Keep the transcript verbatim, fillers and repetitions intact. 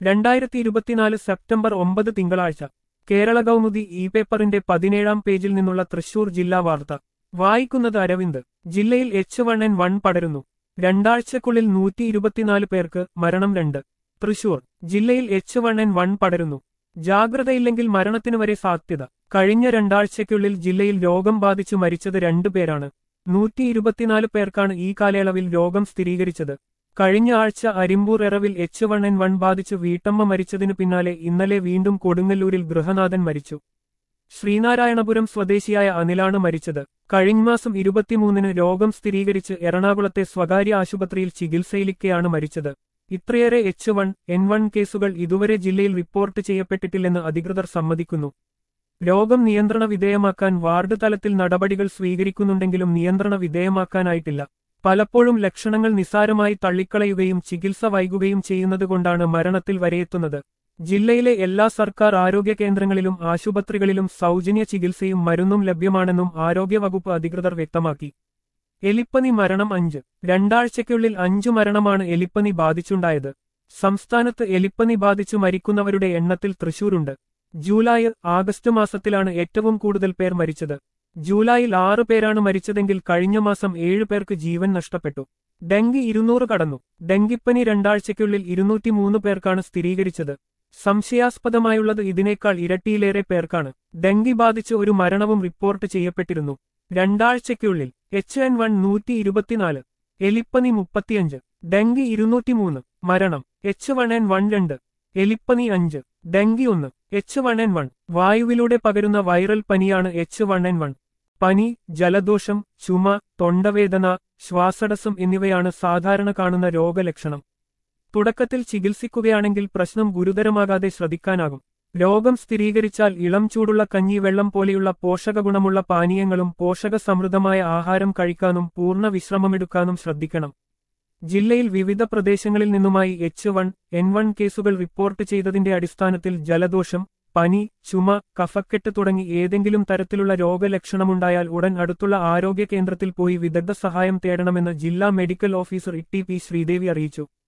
രണ്ടായിരത്തി ഇരുപത്തിനാല് സെപ്റ്റംബർ ഒമ്പത് തിങ്കളാഴ്ച കേരള കൗമുദി ഇ പേപ്പറിന്റെ പതിനേഴാം പേജിൽ നിന്നുള്ള തൃശൂർ ജില്ലാ വാർത്ത വായിക്കുന്നത് അരവിന്ദ്. ജില്ലയിൽ എച്ച് വൺ എൻ വൺ പടരുന്നു. രണ്ടാഴ്ചക്കുള്ളിൽ നൂറ്റി ഇരുപത്തിനാല് പേർക്ക് മരണം. രണ്ട് തൃശൂർ ജില്ലയിൽ എച്ച് വൺ എൻ വൺ പടരുന്നു. ജാഗ്രതയില്ലെങ്കിൽ മരണത്തിനു വരെ സാധ്യത. കഴിഞ്ഞ രണ്ടാഴ്ചയ്ക്കുള്ളിൽ ജില്ലയിൽ രോഗം ബാധിച്ചു മരിച്ചത് രണ്ടു പേരാണ്. നൂറ്റി ഇരുപത്തിനാല് പേർക്കാണ് ഈ കാലയളവിൽ രോഗം സ്ഥിരീകരിച്ചത്. കഴിഞ്ഞ ആഴ്ച അരിമ്പൂർ എറവിൽ എച്ച് വൺ എൻ വൺ ബാധിച്ചു വീട്ടമ്മ മരിച്ചതിനു പിന്നാലെ ഇന്നലെ വീണ്ടും കൊടുങ്ങല്ലൂരിൽ ഗൃഹനാഥൻ മരിച്ചു. ശ്രീനാരായണപുരം സ്വദേശിയായ അനിലാണ് മരിച്ചത്. കഴിഞ്ഞമാസം ഇരുപത്തിമൂന്നിന് രോഗം സ്ഥിരീകരിച്ച് എറണാകുളത്തെ സ്വകാര്യ ആശുപത്രിയിൽ ചികിത്സയിലിക്കെയാണ് മരിച്ചത്. ഇത്രയേറെ എച്ച് വൺ എൻ വൺ കേസുകൾ ഇതുവരെ ജില്ലയിൽ റിപ്പോർട്ട് ചെയ്യപ്പെട്ടിട്ടില്ലെന്ന് അധികൃതർ സമ്മതിക്കുന്നു. രോഗം നിയന്ത്രണ വിധേയമാക്കാൻ വാർഡ് തലത്തിൽ നടപടികൾ സ്വീകരിക്കുന്നുണ്ടെങ്കിലും നിയന്ത്രണ വിധേയമാക്കാനായിട്ടില്ല. പലപ്പോഴും ലക്ഷണങ്ങൾ നിസ്സാരമായി തള്ളിക്കളയുകയും ചികിത്സ വൈകുകയും ചെയ്യുന്നതുകൊണ്ടാണ് മരണത്തിൽ വരെയെത്തുന്നത്. ജില്ലയിലെ എല്ലാ സർക്കാർ ആരോഗ്യ കേന്ദ്രങ്ങളിലും ആശുപത്രികളിലും സൗജന്യ ചികിത്സയും മരുന്നും ലഭ്യമാണെന്നും ആരോഗ്യവകുപ്പ് അധികൃതർ വ്യക്തമാക്കി. എലിപ്പനി മരണം അഞ്ച്. രണ്ടാഴ്ചയ്ക്കുള്ളിൽ അഞ്ചു മരണമാണ് എലിപ്പനി ബാധിച്ചുണ്ടായത്. സംസ്ഥാനത്ത് എലിപ്പനി ബാധിച്ചു മരിക്കുന്നവരുടെ എണ്ണത്തിൽ തൃശൂരുണ്ട്. ജൂലൈ ആഗസ്റ്റ് മാസത്തിലാണ് ഏറ്റവും കൂടുതൽ പേർ മരിച്ചത്. ജൂലൈയിൽ ആറ് പേരാണ് മരിച്ചതെങ്കിൽ കഴിഞ്ഞ മാസം ഏഴു പേർക്ക് ജീവൻ നഷ്ടപ്പെട്ടു. ഡെങ്കി ഇരുന്നൂറ് കടന്നു. ഡെങ്കിപ്പനി രണ്ടാഴ്ചയ്ക്കുള്ളിൽ ഇരുന്നൂറ്റിമൂന്ന് പേർക്കാണ് സ്ഥിരീകരിച്ചത്. സംശയാസ്പദമായുള്ളത് ഇതിനേക്കാൾ ഇരട്ടിയിലേറെ പേർക്കാണ്. ഡെങ്കി ബാധിച്ച് ഒരു മരണവും റിപ്പോർട്ട് ചെയ്യപ്പെട്ടിരുന്നു. രണ്ടാഴ്ചയ്ക്കുള്ളിൽ എച്ച് എൻ വൺ നൂറ്റി ഇരുപത്തിനാല്, എലിപ്പനി മുപ്പത്തിയഞ്ച്, ഡെങ്കി ഇരുന്നൂറ്റിമൂന്ന്. മരണം എച്ച് വൺ എൻ വൺ രണ്ട്, എലിപ്പനി അഞ്ച്, ഡെങ്കി ഒന്ന്. എച്ച് വൺ എൻ വൺ വായുവിലൂടെ പകരുന്ന വൈറൽ പനിയാണ് എച്ച് വൺ എൻ വൺ. പനി, ജലദോഷം, ചുമ, തൊണ്ടവേദന, ശ്വാസതടസ്സം എന്നിവയാണ് സാധാരണ കാണുന്ന രോഗലക്ഷണം. തുടക്കത്തിൽ ചികിത്സിക്കുകയാണെങ്കിൽ പ്രശ്നം ഗുരുതരമാകാതെ ശ്രദ്ധിക്കാനാകും. രോഗം സ്ഥിരീകരിച്ചാൽ ഇളം ചൂടുള്ള കഞ്ഞി വെള്ളം പോലെയുള്ള പോഷകഗുണമുള്ള പാനീയങ്ങളും പോഷകസമൃദ്ധമായ ആഹാരം കഴിക്കാനും പൂർണ്ണ വിശ്രമമെടുക്കാനും ശ്രദ്ധിക്കണം. ജില്ലയിൽ വിവിധ പ്രദേശങ്ങളിൽ നിന്നുമായി എച്ച് വൺ എൻ വൺ കേസുകൾ റിപ്പോർട്ട് ചെയ്തതിന്റെ അടിസ്ഥാനത്തിൽ ജലദോഷം, പനി, ചുമ, കഫക്കെട്ട് തുടങ്ങി ഏതെങ്കിലും തരത്തിലുള്ള രോഗലക്ഷണമുണ്ടായാൽ ഉടൻ അടുത്തുള്ള ആരോഗ്യ കേന്ദ്രത്തിൽ പോയി വിദഗ്ധ സഹായം തേടണമെന്ന് ജില്ലാ medical officer E T P Sreedevi അറിയിച്ചു.